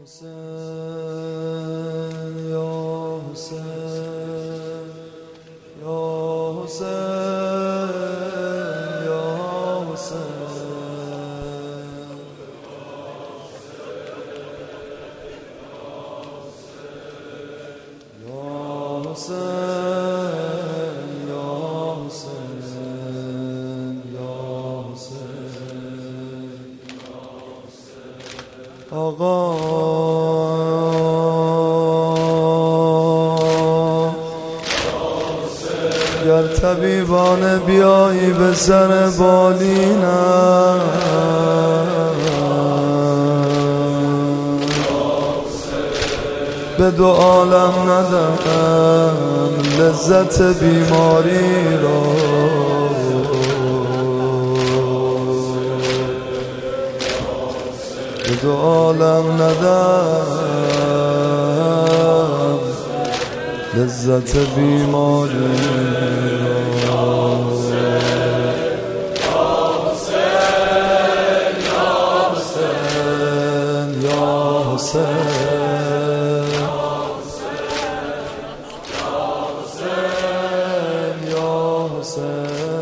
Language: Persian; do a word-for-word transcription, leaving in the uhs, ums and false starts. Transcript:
حسین یا حسین یا حسین یا حسین یا حسین یا حسین یا حسین آقا گر طبیبانه بیایی به سر بالینم به دو عالم ندهم لذت بیماری را به دو عالم ندهم لذت بیماری را حسین